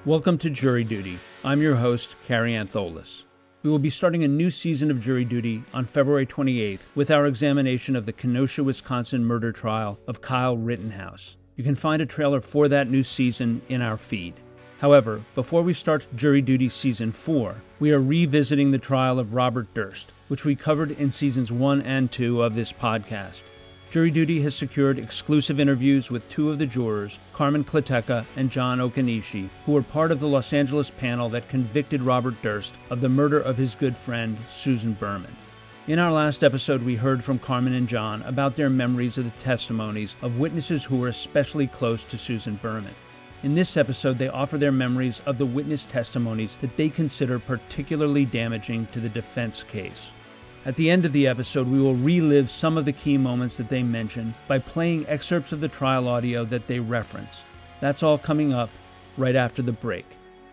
Welcome to Jury Duty. I'm your host, Carrie Antholis. We will be starting a new season of Jury Duty on February 28th with our examination of the Kenosha, Wisconsin murder trial of Kyle Rittenhouse. You can find a trailer for that new season in our feed. However, before we start Jury Duty Season 4, we are revisiting the trial of Robert Durst, which we covered in Seasons 1 and 2 of this podcast. Jury Duty has secured exclusive interviews with two of the jurors, Carmen Klitecka and John Okanishi, who were part of the Los Angeles panel that convicted Robert Durst of the murder of his good friend, Susan Berman. In our last episode, we heard from Carmen and John about their memories of the testimonies of witnesses who were especially close to Susan Berman. In this episode, they offer their memories of the witness testimonies that they consider particularly damaging to the defense case. At the end of the episode, we will relive some of the key moments that they mention by playing excerpts of the trial audio that they reference. That's all coming up right after the break.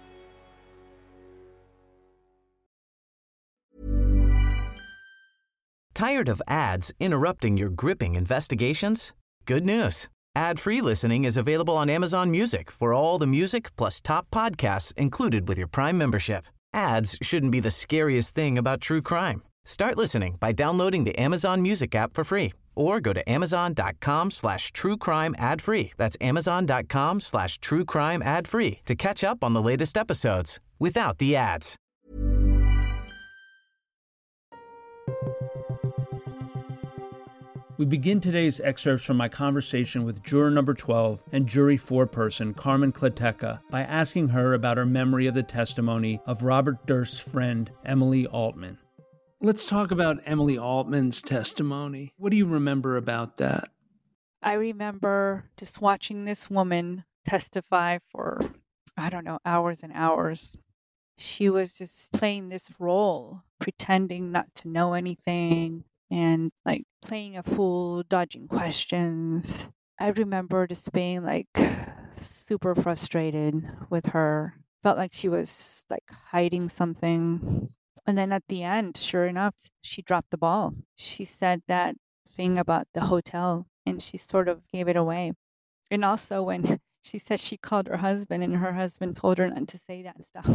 Tired of ads interrupting your gripping investigations? Good news. Ad-free listening is available on Amazon Music for all the music plus top podcasts included with your Prime membership. Ads shouldn't be the scariest thing about true crime. Start listening by downloading the Amazon Music app for free or go to amazon.com/truecrime ad-free. That's amazon.com/truecrime ad-free to catch up on the latest episodes without the ads. We begin today's excerpts from my conversation with juror number 12 and jury foreperson Carmen Klitecka by asking her about her memory of the testimony of Robert Durst's friend, Emily Altman. Let's talk about Emily Altman's testimony. What do you remember about that? I remember just watching this woman testify for, hours and hours. She was just playing this role, pretending not to know anything and like playing a fool, dodging questions. I remember just being like super frustrated with her. Felt like she was like hiding something. And then at the end, sure enough, she dropped the ball. She said that thing about the hotel and she sort of gave it away. And also when she said she called her husband and her husband told her not to say that stuff.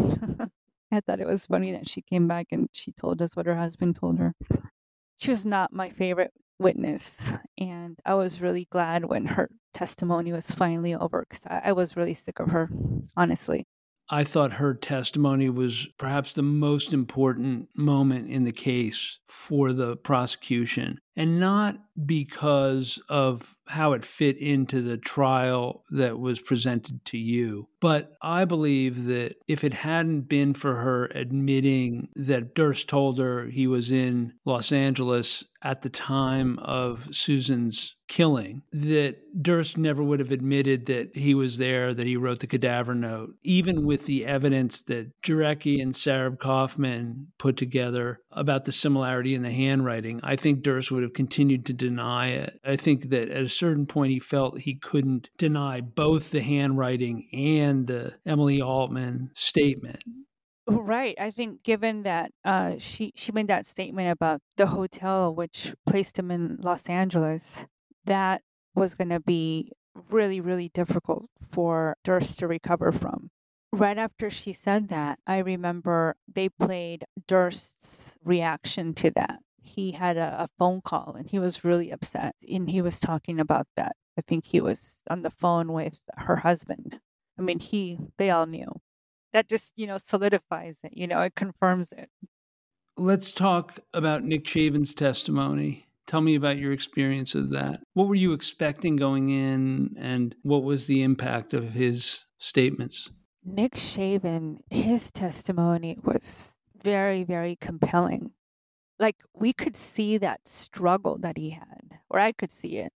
I thought it was funny that she came back and she told us what her husband told her. She was not my favorite witness. And I was really glad when her testimony was finally over because I was really sick of her, honestly. I thought her testimony was perhaps the most important moment in the case for the prosecution, and not because of how it fit into the trial that was presented to you. But I believe that if it hadn't been for her admitting that Durst told her he was in Los Angeles at the time of Susan's killing, that Durst never would have admitted that he was there, that he wrote the cadaver note, even with the evidence that Jarecki and Sarah Kaufman put together about the similarity in the handwriting. I think Durst would have continued to deny it. I think that at a certain point he felt he couldn't deny both the handwriting and the Emily Altman statement. Right. I think given that she made that statement about the hotel, which placed him in Los Angeles, that was going to be really, really difficult for Durst to recover from. Right after she said that, I remember they played Durst's reaction to that. He had a phone call and he was really upset. And he was talking about that. I think he was on the phone with her husband. I mean, they all knew. That just, solidifies it, it confirms it. Let's talk about Nick Chavin's testimony. Tell me about your experience of that. What were you expecting going in, and what was the impact of his statements? Nick Chavin, his testimony was very, very compelling. Like, we could see that struggle that he had, or I could see it.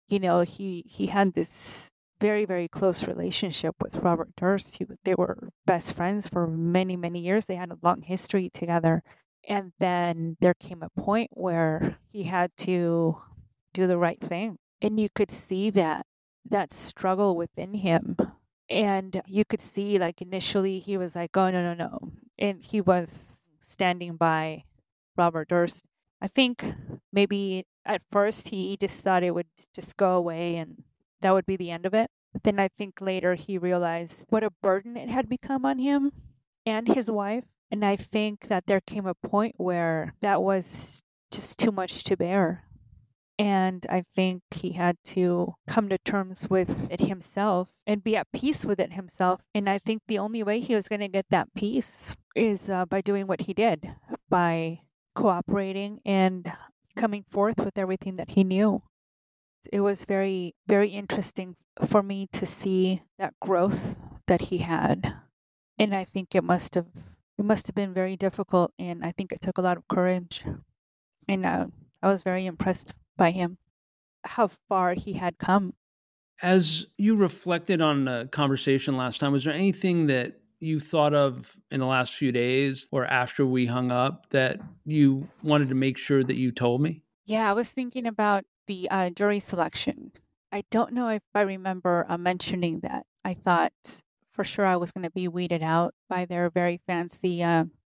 He had this very, very close relationship with Robert Durst. They were best friends for many, many years. They had a long history together. And then there came a point where he had to do the right thing. And you could see that struggle within him. And you could see, like, initially he was like, oh, no. And he was standing by Robert Durst. I think maybe at first he just thought it would just go away and that would be the end of it. But then I think later he realized what a burden it had become on him and his wife. And I think that there came a point where that was just too much to bear. And I think he had to come to terms with it himself and be at peace with it himself. And I think the only way he was going to get that peace is by doing what he did, by cooperating and coming forth with everything that he knew. It was very, very interesting for me to see that growth that he had. And I think it must have been very difficult, and I think it took a lot of courage. And I was very impressed by him, how far he had come. As you reflected on the conversation last time, was there anything that you thought of in the last few days or after we hung up that you wanted to make sure that you told me? Yeah, I was thinking about the jury selection. I don't know if I remember mentioning that. I thought for sure I was going to be weeded out by their very fancy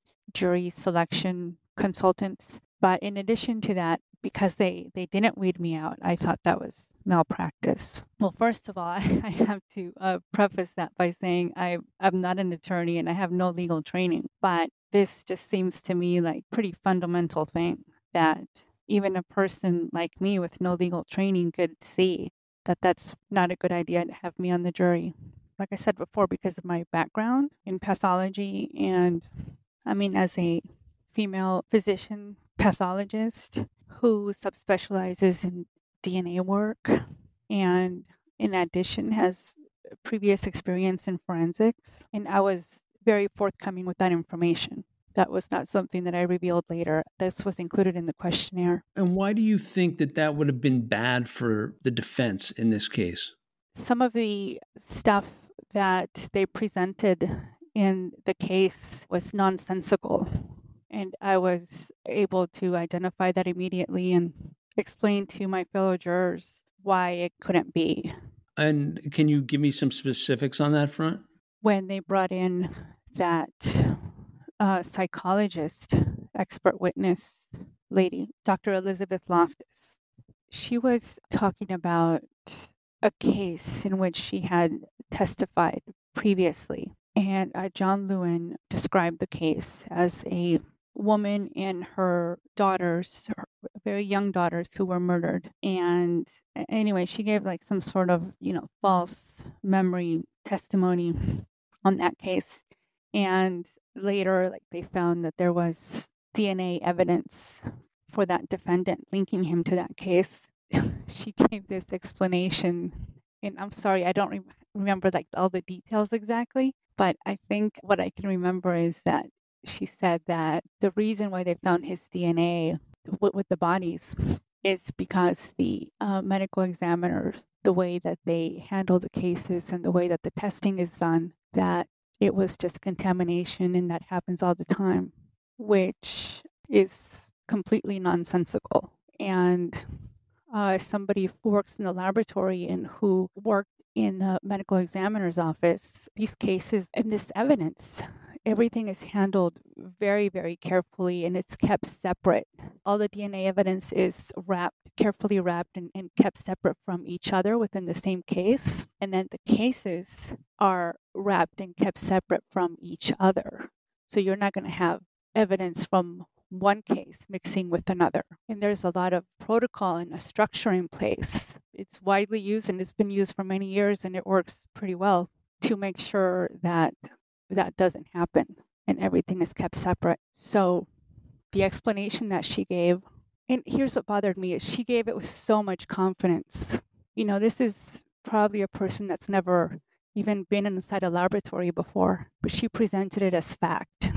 jury selection consultants. But in addition to that, because they didn't weed me out, I thought that was malpractice. Well, first of all, I have to preface that by saying I'm not an attorney and I have no legal training. But this just seems to me like pretty fundamental thing that even a person like me with no legal training could see that that's not a good idea to have me on the jury. Like I said before, because of my background in pathology and I mean, as a female physician pathologist who subspecializes in DNA work and in addition has previous experience in forensics. And I was very forthcoming with that information. That was not something that I revealed later. This was included in the questionnaire. And why do you think that that would have been bad for the defense in this case? Some of the stuff that they presented in the case was nonsensical. And I was able to identify that immediately and explain to my fellow jurors why it couldn't be. And can you give me some specifics on that front? When they brought in that psychologist, expert witness lady, Dr. Elizabeth Loftus, she was talking about a case in which she had testified previously. And John Lewin described the case as a woman and her daughters, her very young daughters, who were murdered. And anyway, she gave like some sort of, false memory testimony on that case. And later, they found that there was DNA evidence for that defendant linking him to that case. She gave this explanation, and I'm sorry, I don't remember all the details exactly, but I think what I can remember is that she said that the reason why they found his DNA with the bodies is because the medical examiners, the way that they handle the cases and the way that the testing is done, that it was just contamination and that happens all the time, which is completely nonsensical. And somebody who works in the laboratory and who worked in the medical examiner's office, these cases and this evidence, everything is handled very, very carefully and it's kept separate. All the DNA evidence is carefully wrapped and kept separate from each other within the same case. And then the cases are wrapped and kept separate from each other. So you're not going to have evidence from one case mixing with another. And there's a lot of protocol and a structure in place. It's widely used and it's been used for many years and it works pretty well to make sure that that doesn't happen and everything is kept separate. So the explanation that she gave, and here's what bothered me, is she gave it with so much confidence. This is probably a person that's never even been inside a laboratory before, but she presented it as fact.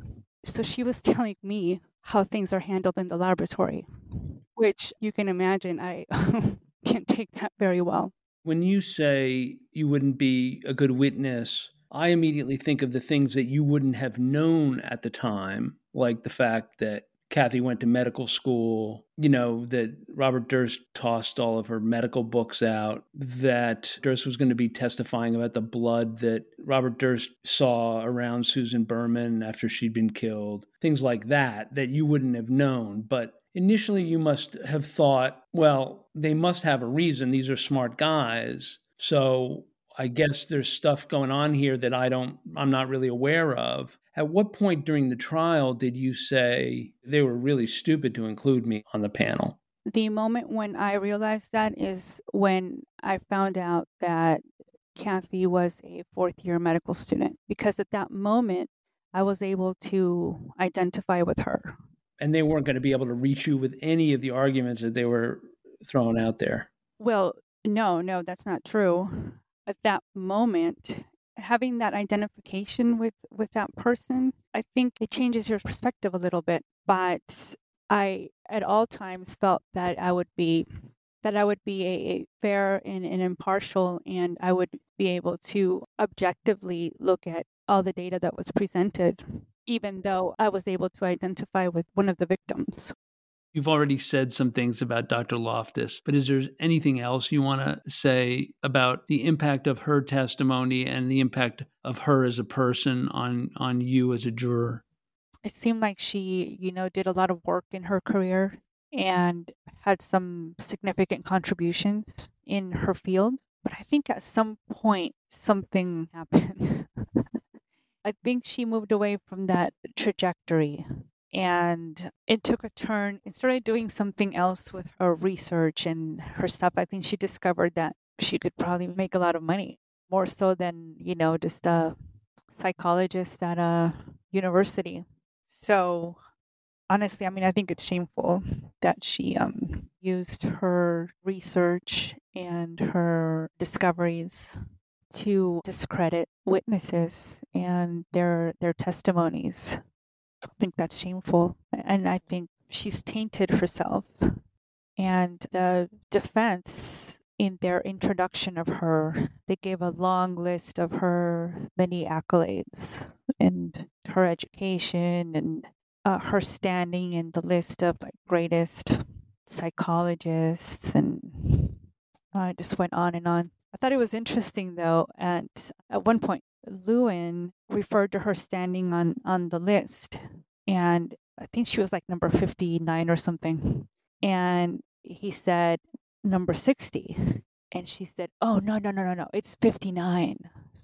So she was telling me how things are handled in the laboratory, which you can imagine I can't take that very well. When you say you wouldn't be a good witness, I immediately think of the things that you wouldn't have known at the time, like the fact that Kathy went to medical school, that Robert Durst tossed all of her medical books out, that Durst was going to be testifying about the blood that Robert Durst saw around Susan Berman after she'd been killed, things like that you wouldn't have known. But initially you must have thought, well, they must have a reason. These are smart guys. So I guess there's stuff going on here that I'm not really aware of. At what point during the trial did you say they were really stupid to include me on the panel? The moment when I realized that is when I found out that Kathy was a fourth-year medical student, because at that moment, I was able to identify with her. And they weren't going to be able to reach you with any of the arguments that they were throwing out there. Well, no, that's not true. At that moment, having that identification with that person, I think it changes your perspective a little bit. But I, at all times, felt that I would be a fair and impartial, and I would be able to objectively look at all the data that was presented, even though I was able to identify with one of the victims. You've already said some things about Dr. Loftus, but is there anything else you want to say about the impact of her testimony and the impact of her as a person on you as a juror? It seemed like she, did a lot of work in her career and had some significant contributions in her field. But I think at some point, something happened. I think she moved away from that trajectory and it took a turn and started doing something else with her research and her stuff. I think she discovered that she could probably make a lot of money, more so than, just a psychologist at a university. So honestly, I think it's shameful that she used her research and her discoveries to discredit witnesses and their testimonies. I think that's shameful, and I think she's tainted herself. And the defense, in their introduction of her, they gave a long list of her many accolades and her education and her standing in the list of greatest psychologists, and it just went on and on. I thought it was interesting though, and at one point Lewin referred to her standing on the list, and I think she was number 59 or something, and he said number 60, and she said, oh, no, it's 59.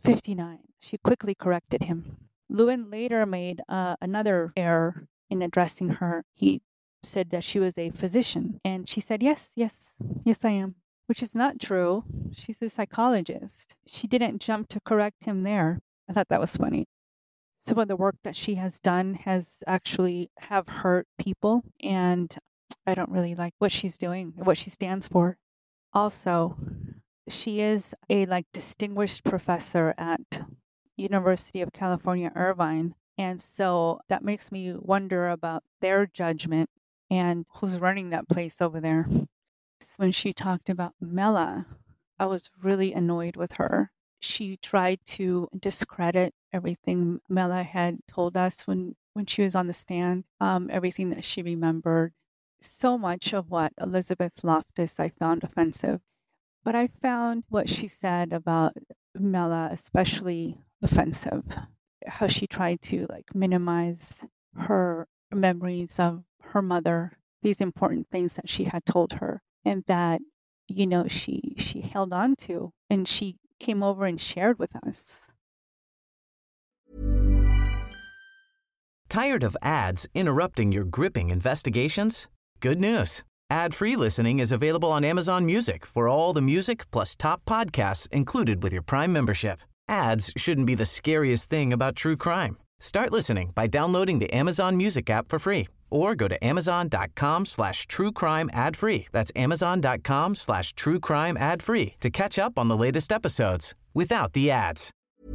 She quickly corrected him. Lewin later made another error in addressing her. He said that she was a physician, and she said, yes, I am, which is not true. She's a psychologist. She didn't jump to correct him there. I thought that was funny. Some of the work that she has done has actually have hurt people, and I don't really like what she's doing, what she stands for. Also, she is a distinguished professor at University of California, Irvine. And so that makes me wonder about their judgment and who's running that place over there. When she talked about Mela, I was really annoyed with her. She tried to discredit everything Mela had told us when she was on the stand, everything that she remembered. So much of what Elizabeth Loftus I found offensive. But I found what she said about Mela especially offensive. How she tried to minimize her memories of her mother, these important things that she had told her, and that, she held on to, and she came over and shared with us. Tired of ads interrupting your gripping investigations? Good news. Ad-free listening is available on Amazon Music for all the music plus top podcasts included with your Prime membership. Ads shouldn't be the scariest thing about true crime. Start listening by downloading the Amazon Music app for free or go to amazon.com/truecrime ad-free. That's amazon.com/truecrime ad-free to catch up on the latest episodes without the ads.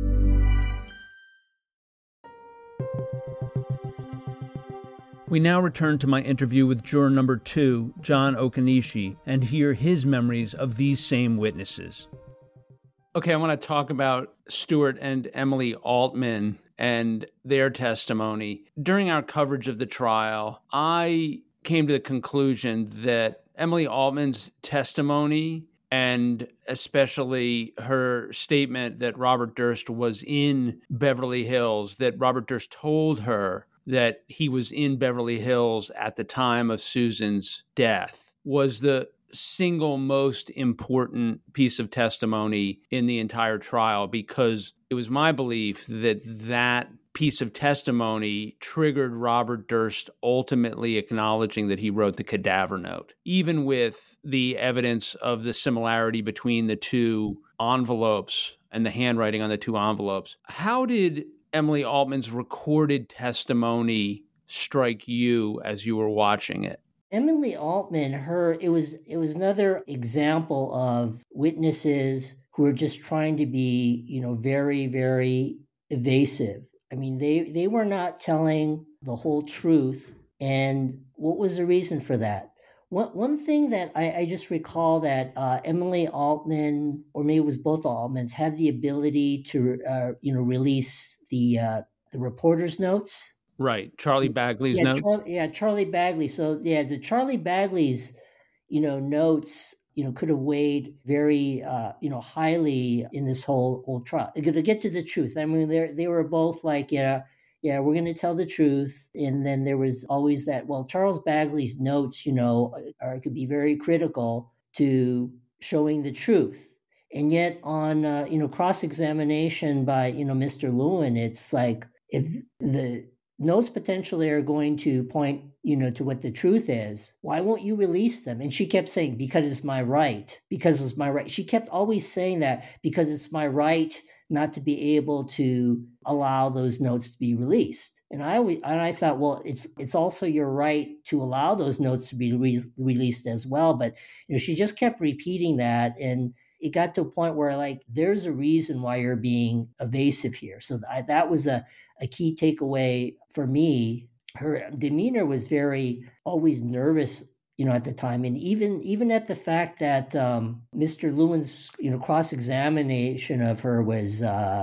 We now return to my interview with juror number 2, John Okanishi, and hear his memories of these same witnesses. Okay, I want to talk about Stuart and Emily Altman and their testimony. During our coverage of the trial, I came to the conclusion that Emily Altman's testimony, and especially her statement that Robert Durst was in Beverly Hills, that Robert Durst told her that he was in Beverly Hills at the time of Susan's death, was the single most important piece of testimony in the entire trial, because it was my belief that that piece of testimony triggered Robert Durst ultimately acknowledging that he wrote the cadaver note, even with the evidence of the similarity between the two envelopes and the handwriting on the two envelopes. How did Emily Altman's recorded testimony strike you as you were watching it? Emily Altman, it was another example of witnesses who are just trying to be, very, very evasive. I mean, they were not telling the whole truth. And what was the reason for that? One thing that I just recall that Emily Altman, or maybe it was both Altmans, had the ability to, release the reporter's notes. Right. Charlie Bagley's notes. Charlie Bagley. So the Charlie Bagley's, notes, could have weighed very, highly in this whole trial. To get to the truth. I mean, they were both like, we're going to tell the truth. And then there was always that, well, Charles Bagley's notes, could be very critical to showing the truth. And yet on, cross-examination by, Mr. Lewin, it's like, if the notes potentially are going to point, to what the truth is, why won't you release them? And she kept saying, because it's my right, because it's my right. She kept always saying that, because it's my right not to be able to allow those notes to be released. And I thought, well, it's also your right to allow those notes to be released as well. But, she just kept repeating that. And it got to a point where, like, there's a reason why you're being evasive here. So that was a key takeaway for me. Her demeanor was always nervous, at the time. And even at the fact that Mr. Lewin's, cross-examination of her was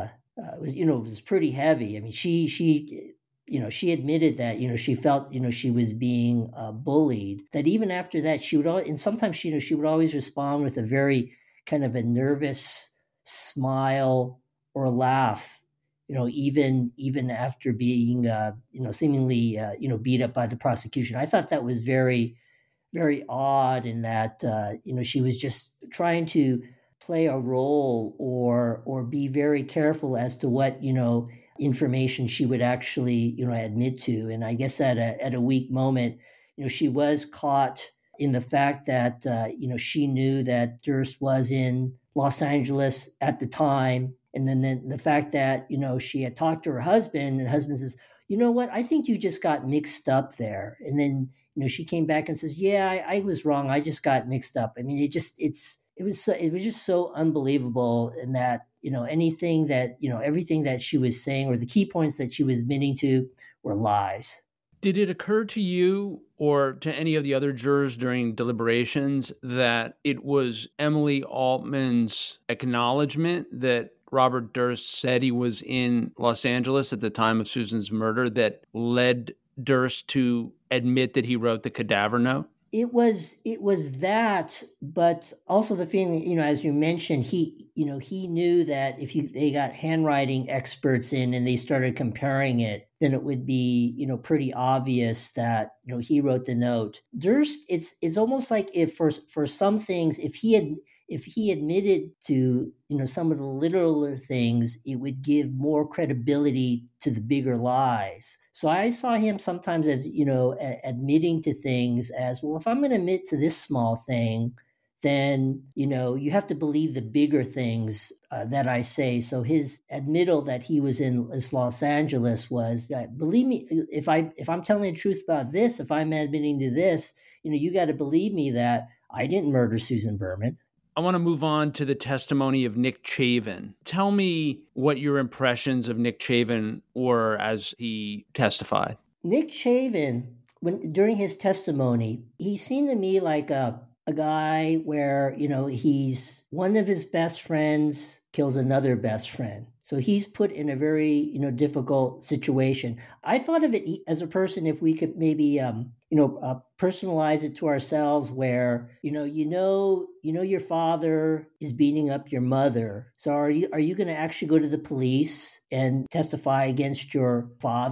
pretty heavy. I mean, she admitted that, she felt, she was being bullied. That even after that, she would always, and sometimes, she would always respond with a very kind of a nervous smile or laugh, even after being, seemingly, beat up by the prosecution. I thought that was very, very odd in that, she was just trying to play a role or be very careful as to what, information she would actually, admit to. And I guess at a weak moment, she was caught in the fact that, she knew that Durst was in Los Angeles at the time. And then the fact that, she had talked to her husband, and her husband says, you know what, I think you just got mixed up there. And then, she came back and says, yeah, I was wrong. I just got mixed up. I mean, it was just so unbelievable in that, anything that, everything that she was saying or the key points that she was admitting to were lies. Did it occur to you or to any of the other jurors during deliberations that it was Emily Altman's acknowledgement that Robert Durst said he was in Los Angeles at the time of Susan's murder that led Durst to admit that he wrote the cadaver note? It was that, but also the feeling, as you mentioned, he knew that if they got handwriting experts in and they started comparing it, then it would be, pretty obvious that, he wrote the note. Durst, it's almost like if for some things, if he admitted to, some of the literal things, it would give more credibility to the bigger lies. So I saw him sometimes as, admitting to things as, well, if I'm going to admit to this small thing, then, you have to believe the bigger things that I say. So his admittal that he was in Los Angeles was, believe me, if I'm telling the truth about this, if I'm admitting to this, you got to believe me that I didn't murder Susan Berman. I want to move on to the testimony of Nick Chavin. Tell me what your impressions of Nick Chavin were as he testified. Nick Chavin, during his testimony, he seemed to me like a guy where, he's one of his best friends kills another best friend. So he's put in a very, difficult situation. I thought of it as a person, if we could maybe, personalize it to ourselves where, your father is beating up your mother. So are you going to actually go to the police and testify against your father?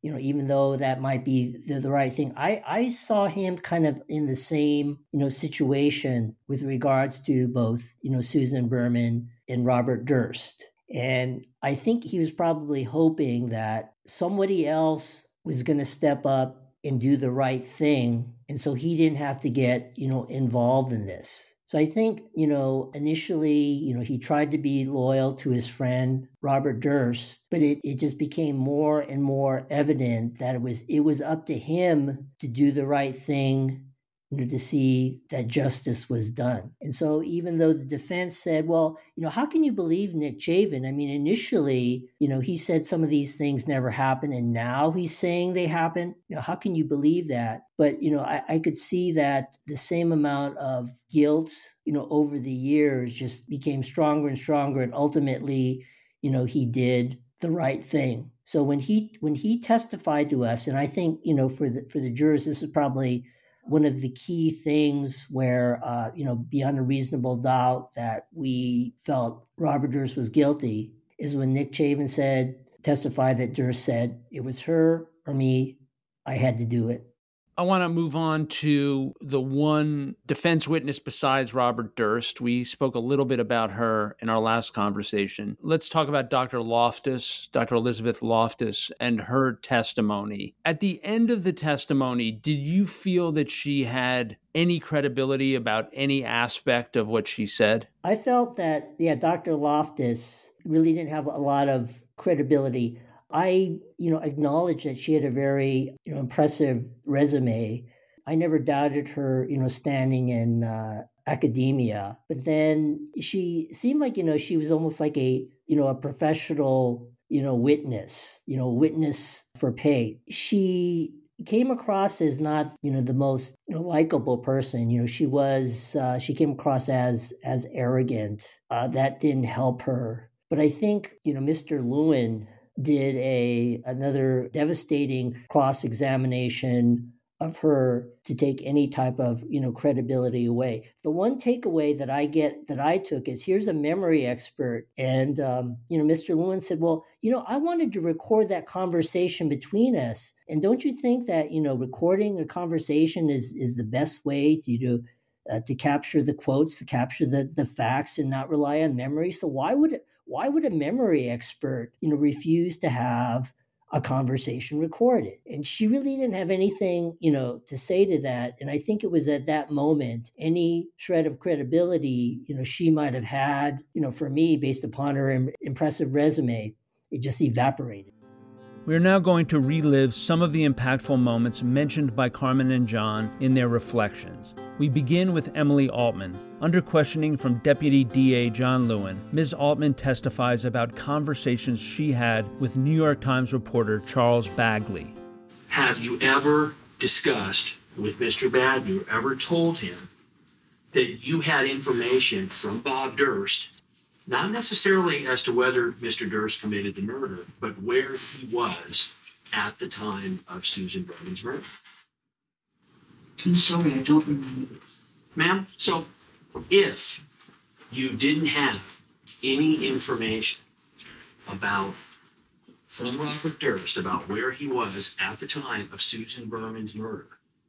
even though that might be the right thing. I saw him kind of in the same, situation with regards to both, Susan Berman and Robert Durst. And I think he was probably hoping that somebody else was going to step up and do the right thing. And so he didn't have to get, involved in this. So I think, initially, he tried to be loyal to his friend, Robert Durst, but it just became more and more evident that it was up to him to do the right thing, to see that justice was done. And so even though the defense said, well, how can you believe Nick Chavin? I mean, initially, he said some of these things never happened, and now he's saying they happened. How can you believe that? But, I could see that the same amount of guilt, over the years just became stronger and stronger. And ultimately, he did the right thing. So when he testified to us, and I think, for the jurors, this is probably one of the key things where, beyond a reasonable doubt that we felt Robert Durst was guilty, is when Nick Chavin testified that Durst said, it was her or me, I had to do it. I want to move on to the one defense witness besides Robert Durst. We spoke a little bit about her in our last conversation. Let's talk about Dr. Loftus, Dr. Elizabeth Loftus, and her testimony. At the end of the testimony, did you feel that she had any credibility about any aspect of what she said? I felt that, Dr. Loftus really didn't have a lot of credibility. I, acknowledge that she had a very, impressive resume. I never doubted her, standing in academia. But then she seemed like, she was almost like a professional, witness, witness for pay. She came across as not, the most likable person. She came across as arrogant. That didn't help her. But I think, Mr. Lewin did another devastating cross-examination of her to take any type of, credibility away. The one takeaway that I took is, here's a memory expert. And, Mr. Lewin said, well, I wanted to record that conversation between us. And don't you think that, recording a conversation is the best way to capture the quotes, to capture the facts and not rely on memory? So why would a memory expert, refuse to have a conversation recorded? And she really didn't have anything, to say to that. And I think it was at that moment, any shred of credibility, she might have had, for me, based upon her impressive resume, it just evaporated. We are now going to relive some of the impactful moments mentioned by Carmen and John in their reflections. We begin with Emily Altman. Under questioning from Deputy DA John Lewin, Ms. Altman testifies about conversations she had with New York Times reporter Charles Bagley. Have you ever discussed with Mr. Bagley or ever told him that you had information from Bob Durst, not necessarily as to whether Mr. Durst committed the murder, but where he was at the time of Susan Berman's murder? I'm sorry, I don't remember. Ma'am, so if you didn't have any information from Robert Durst about where he was at the time of Susan Berman's murder,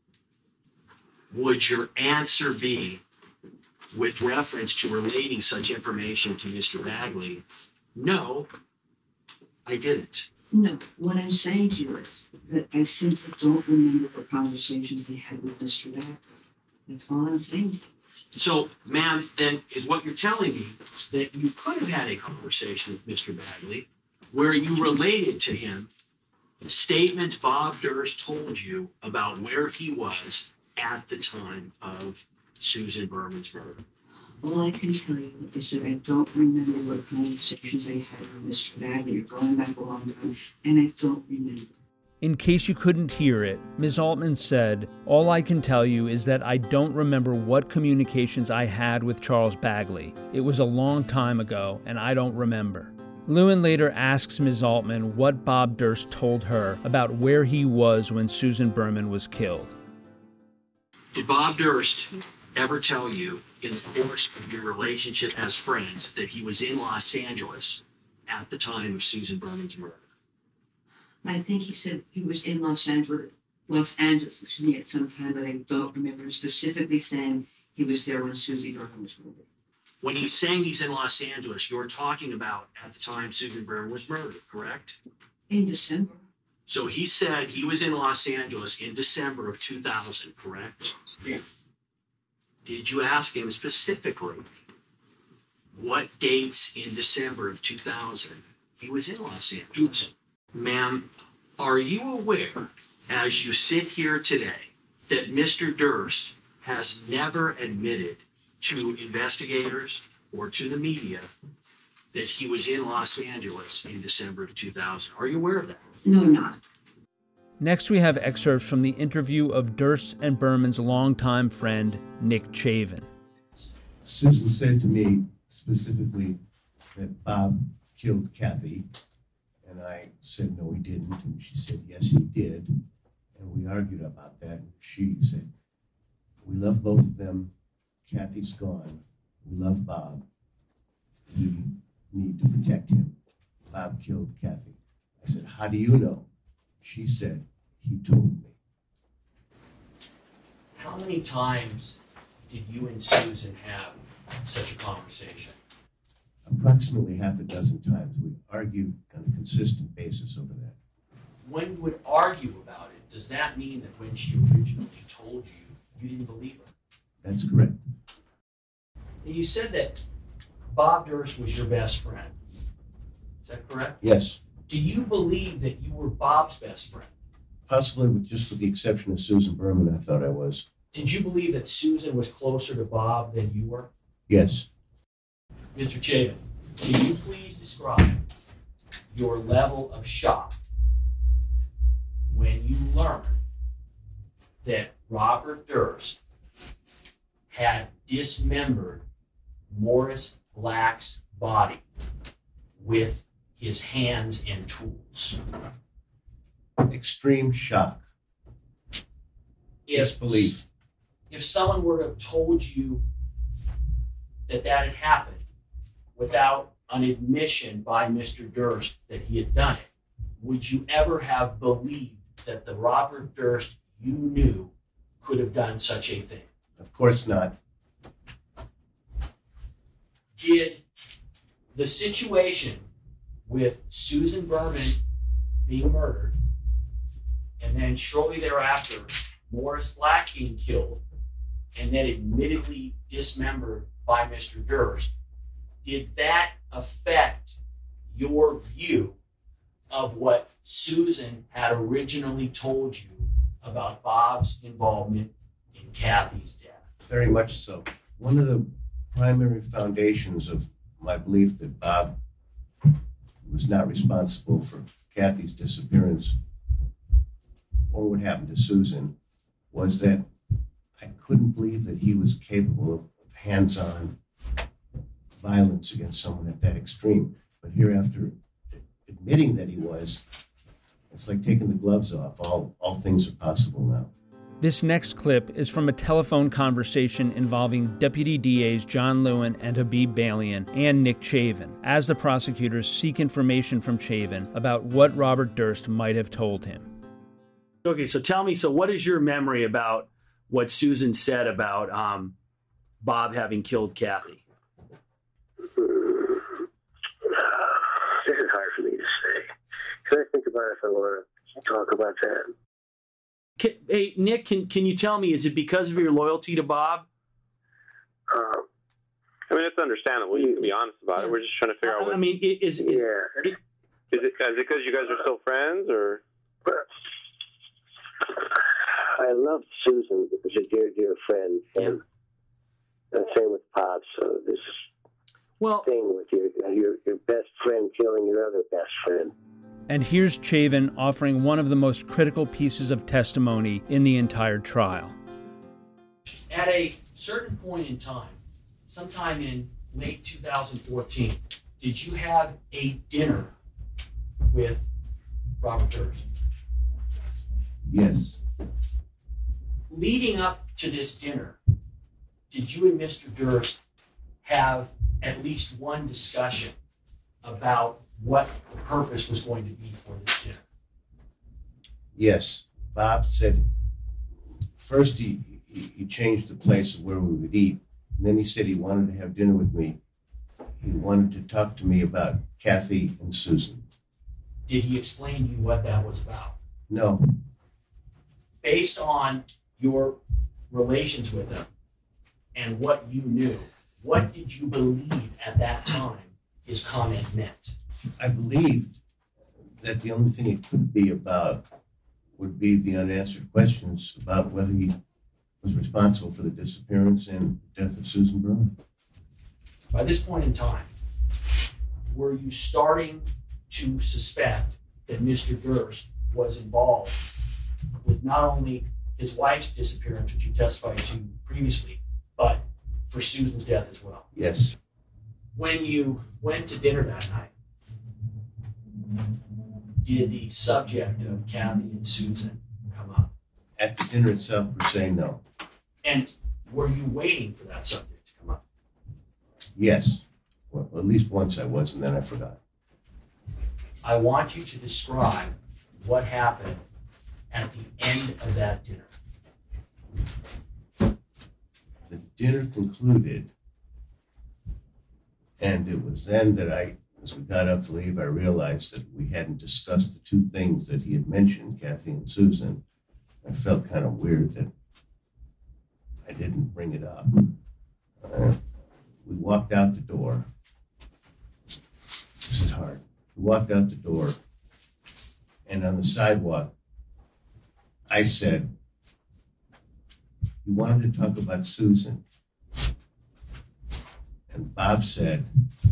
would your answer be, with reference to relating such information to Mr. Bagley, no, I didn't? No, what I'm saying to you is that I simply don't remember the conversations they had with Mr. Bagley. That's all I'm saying to you. So, ma'am, then is what you're telling me that you could have had a conversation with Mr. Bagley where you related to him statements Bob Durst told you about where he was at the time of Susan Berman's murder? All I can tell you is that I don't remember what conversations I had with Mr. Bagley. You're going back a long time, and I don't remember. In case you couldn't hear it, Ms. Altman said, "All I can tell you is that I don't remember what communications I had with Charles Bagley. It was a long time ago, and I don't remember." Lewin later asks Ms. Altman what Bob Durst told her about where he was when Susan Berman was killed. Did Bob Durst ever tell you in the course of your relationship as friends that he was in Los Angeles at the time of Susan Berman's murder? I think he said he was in Los Angeles, at some time, but I don't remember specifically saying he was there when Susie Byrne was murdered. When he's saying he's in Los Angeles, you're talking about at the time Susan Byrne was murdered, correct? In December. So he said he was in Los Angeles in December of 2000, correct? Yes. Did you ask him specifically what dates in December of 2000 he was in Los Angeles? Ma'am, are you aware, as you sit here today, that Mr. Durst has never admitted to investigators or to the media that he was in Los Angeles in December of 2000? Are you aware of that? No, not. Next, we have excerpts from the interview of Durst and Berman's longtime friend, Nick Chavin. Susan said to me specifically that Bob killed Kathy, and I said, no, he didn't. And she said, yes, he did. And we argued about that. She said, we love both of them. Kathy's gone. We love Bob. We need to protect him. Bob killed Kathy. I said, how do you know? She said, he told me. How many times did you and Susan have such a conversation? Approximately half a dozen times. We argued on a consistent basis over that. When you would argue about it, does that mean that when she originally told you, you didn't believe her? That's correct. And you said that Bob Durst was your best friend. Is that correct? Yes. Do you believe that you were Bob's best friend? Possibly, with the exception of Susan Berman, I thought I was. Did you believe that Susan was closer to Bob than you were? Yes. Mr. Chavin, can you please describe your level of shock when you learned that Robert Durst had dismembered Morris Black's body with his hands and tools? Extreme shock. Disbelief. If someone were to have told you that that had happened without an admission by Mr. Durst that he had done it, would you ever have believed that the Robert Durst you knew could have done such a thing? Of course not. Did the situation with Susan Berman being murdered and then shortly thereafter Morris Black being killed and then admittedly dismembered by Mr. Durst, did that affect your view of what Susan had originally told you about Bob's involvement in Kathy's death? Very much so. One of the primary foundations of my belief that Bob was not responsible for Kathy's disappearance or what happened to Susan was that I couldn't believe that he was capable of hands-on violence against someone at that extreme. But hereafter, admitting that he was, it's like taking the gloves off. All things are possible now. This next clip is from a telephone conversation involving Deputy DAs John Lewin and Habib Balian and Nick Chavin, as the prosecutors seek information from Chavin about what Robert Durst might have told him. Okay, so tell me, what is your memory about what Susan said about Bob having killed Kathy? This is hard for me to say. Can I think about it if I want to talk about that? Hey, Nick, can you tell me, is it because of your loyalty to Bob? I mean, it's understandable. You can be honest about it. We're just trying to figure out what... I mean, is it because you guys are still friends, or... I love Susan because she's a dear, dear friend. And same with Bob. So this thing with your best friend killing your other best friend. And here's Chavin offering one of the most critical pieces of testimony in the entire trial. At a certain point in time, sometime in late 2014, did you have a dinner with Robert Durst? Yes. Leading up to this dinner, did you and Mr. Durst have at least one discussion about what the purpose was going to be for this dinner? Yes. Bob said first he changed the place of where we would eat. And then he said he wanted to have dinner with me. He wanted to talk to me about Kathy and Susan. Did he explain to you what that was about? No. Based on your relations with him and what you knew, what did you believe at that time his comment meant? I believed that the only thing it could be about would be the unanswered questions about whether he was responsible for the disappearance and death of Susan Bruin. By this point in time, were you starting to suspect that Mr. Durst was involved with not only his wife's disappearance, which you testified to previously, but for Susan's death as well? Yes. When you went to dinner that night, did the subject of Kathy and Susan come up? At the dinner itself, we're saying no. And were you waiting for that subject to come up? Yes. Well, at least once I was, and then I forgot. I want you to describe what happened at the end of that dinner. The dinner concluded, and it was then that as we got up to leave, I realized that we hadn't discussed the two things that he had mentioned, Kathy and Susan. I felt kind of weird that I didn't bring it up. We walked out the door. This is hard. We walked out the door, and on the sidewalk, I said, "You wanted to talk about Susan." And Bob said,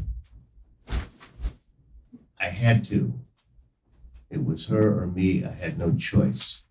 "I had to. It was her or me. I had no choice."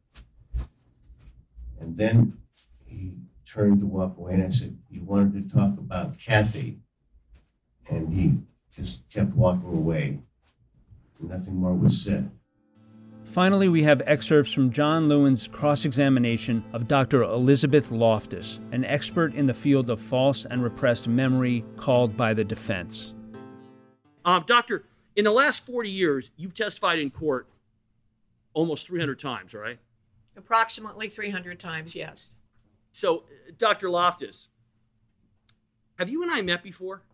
And then he turned to walk away, and I said, "You wanted to talk about Kathy." And he just kept walking away. Nothing more was said. Finally, we have excerpts from John Lewin's cross-examination of Dr. Elizabeth Loftus, an expert in the field of false and repressed memory, called by the defense. Doctor, in the last 40 years, you've testified in court almost 300 times, right? Approximately 300 times, yes. So, Dr. Loftus, have you and I met before?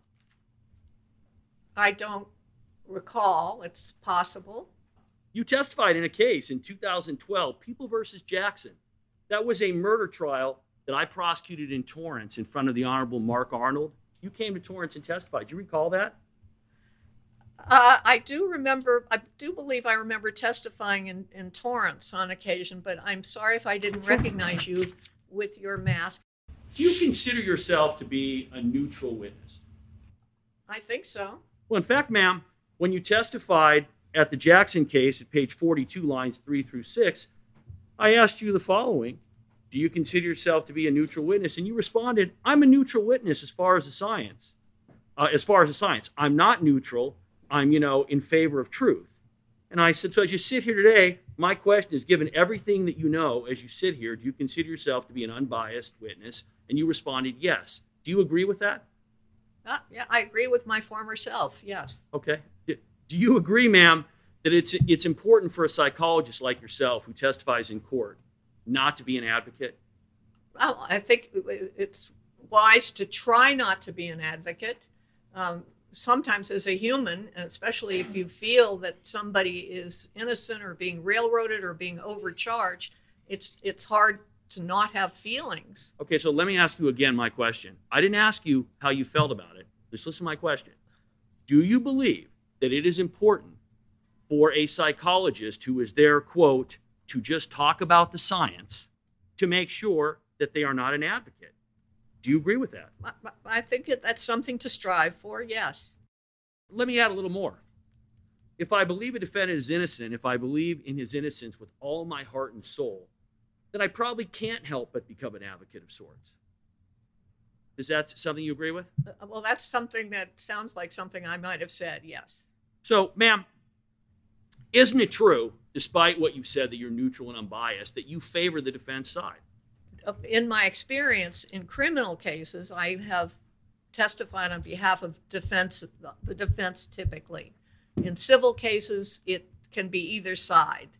I don't recall. It's possible. You testified in a case in 2012, People versus Jackson. That was a murder trial that I prosecuted in Torrance in front of the Honorable Mark Arnold. You came to Torrance and testified. Do you recall that? I do believe I remember testifying in Torrance on occasion, but I'm sorry if I didn't recognize you with your mask. Do you consider yourself to be a neutral witness? I think so. Well, in fact, ma'am, when you testified at the Jackson case at page 42, lines 3 through 6, I asked you the following: do you consider yourself to be a neutral witness? And you responded, "I'm a neutral witness as far as the science. I'm not neutral. I'm, in favor of truth." And I said, so as you sit here today, my question is, given everything that you know as you sit here, do you consider yourself to be an unbiased witness? And you responded, yes. Do you agree with that? Yeah, I agree with my former self, yes. Okay. Do you agree, ma'am, that it's important for a psychologist like yourself who testifies in court not to be an advocate? Well, I think it's wise to try not to be an advocate. Sometimes as a human, especially if you feel that somebody is innocent or being railroaded or being overcharged, it's hard to not have feelings. Okay, so let me ask you again my question. I didn't ask you how you felt about it. Just listen to my question. Do you believe that it is important for a psychologist who is there, quote, to just talk about the science, to make sure that they are not an advocate? Do you agree with that? I think that's something to strive for, yes. Let me add a little more. If I believe a defendant is innocent, if I believe in his innocence with all my heart and soul, then I probably can't help but become an advocate of sorts. Is that something you agree with? Well, that's something that sounds like something I might have said, yes. So, ma'am, isn't it true, despite what you've said, that you're neutral and unbiased, that you favor the defense side? In my experience in criminal cases, I have testified on behalf of the defense typically. In civil cases, it can be either side.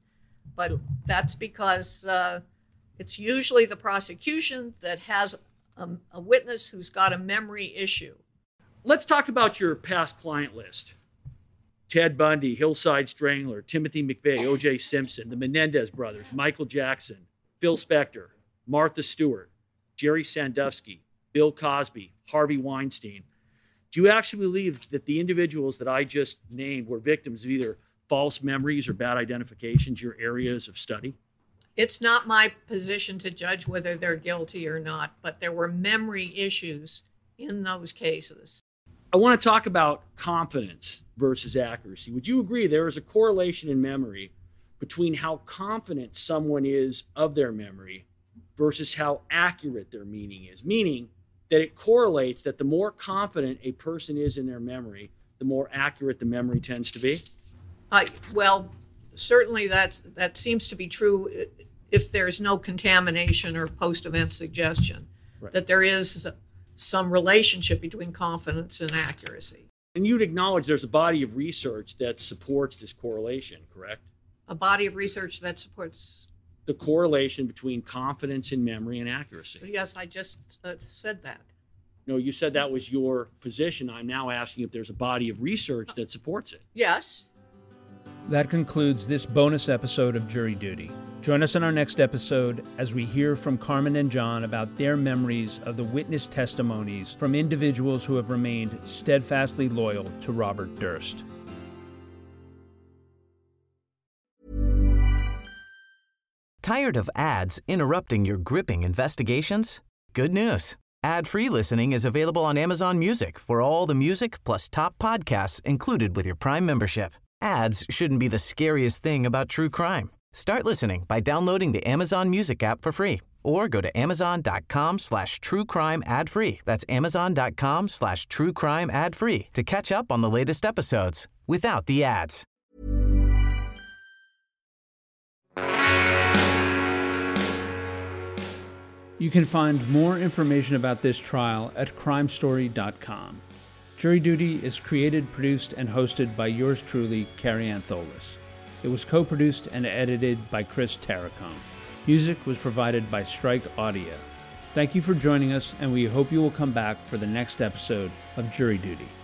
But that's because it's usually the prosecution that has a witness who's got a memory issue. Let's talk about your past client list. Ted Bundy, Hillside Strangler, Timothy McVeigh, O.J. Simpson, the Menendez brothers, Michael Jackson, Phil Spector, Martha Stewart, Jerry Sandusky, Bill Cosby, Harvey Weinstein. Do you actually believe that the individuals that I just named were victims of either false memories or bad identifications, your areas of study? It's not my position to judge whether they're guilty or not, but there were memory issues in those cases. I want to talk about confidence versus accuracy. Would you agree there is a correlation in memory between how confident someone is of their memory versus how accurate their meaning is? Meaning that it correlates that the more confident a person is in their memory, the more accurate the memory tends to be? Well, certainly that seems to be true if there's no contamination or post-event suggestion, right, that there is some relationship between confidence and accuracy. And you'd acknowledge there's a body of research that supports this correlation, correct? A body of research that supports the correlation between confidence in memory and accuracy. Yes, I just said that. No, you said that was your position. I'm now asking if there's a body of research that supports it. Yes. That concludes this bonus episode of Jury Duty. Join us in our next episode as we hear from Carmen and John about their memories of the witness testimonies from individuals who have remained steadfastly loyal to Robert Durst. Tired of ads interrupting your gripping investigations? Good news. Ad-free listening is available on Amazon Music for all the music plus top podcasts included with your Prime membership. Ads shouldn't be the scariest thing about true crime. Start listening by downloading the Amazon Music app for free or go to amazon.com/truecrime ad-free. That's amazon.com/truecrime ad-free to catch up on the latest episodes without the ads. You can find more information about this trial at crimestory.com. Jury Duty is created, produced, and hosted by yours truly, Carrie Antholis. It was co-produced and edited by Chris Tarracone. Music was provided by Strike Audio. Thank you for joining us, and we hope you will come back for the next episode of Jury Duty.